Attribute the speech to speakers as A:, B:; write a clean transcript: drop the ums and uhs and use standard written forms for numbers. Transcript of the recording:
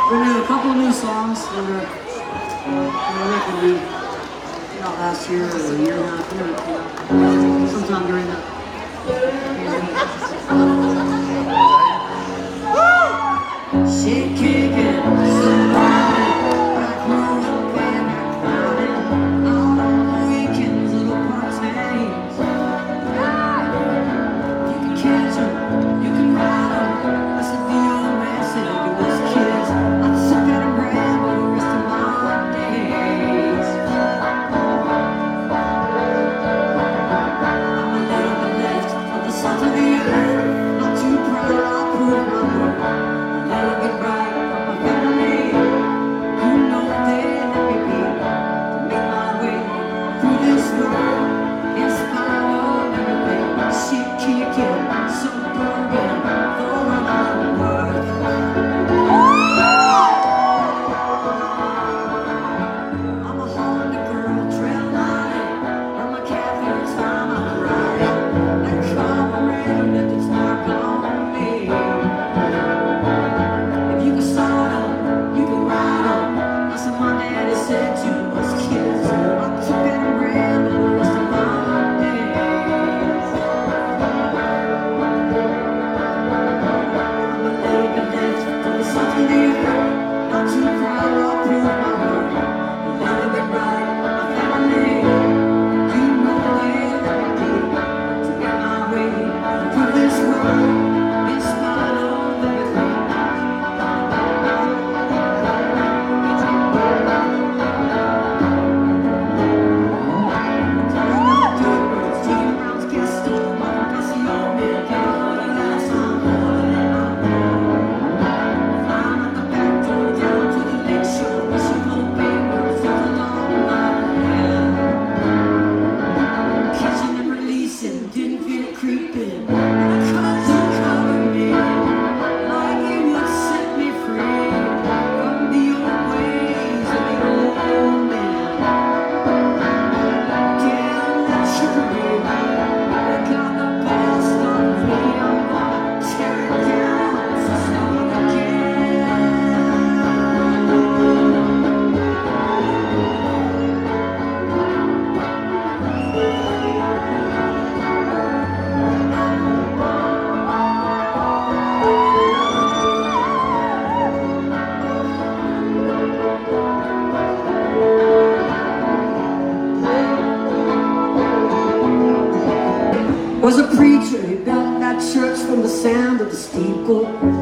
A: We're gonna do a couple of new songs that are recorded last year or a year and a half, sometime during that. She kicking somebody like moving and crowding out on the weekends, little parties. You can catch 'em, you can ride 'em. That's what the old man said to us kids. I took it and ran for the rest of my days. I'm a little bit left of the salt of the earth, not too proud, I'll prove my worth. A little bit right from my family, you know they let me be, to make my way through this world in spite of everything. Shit kicking, some burning, throwing my worth. I'm a Honda girl, trail lining, earn my cafe every time I'm riding. That carburetor left its mark on me. If you can start 'em, you can ride 'em. That's what my daddy said to us kids. I took it and ran for the rest of my days. I'm a little bit late for the salt of the earth, not too proud, I'll prove my worth. A little bit right, my family, you know they let me be, to get my way through this world in spite of everything. Didn't feel it creeping, and I couldn't cover me, like you would set me free from the old ways of the old man. Damn that trickery, it got the best of me. I'm gonna tear it down to start again. Was a preacher, he built that church from the sound of the steeple.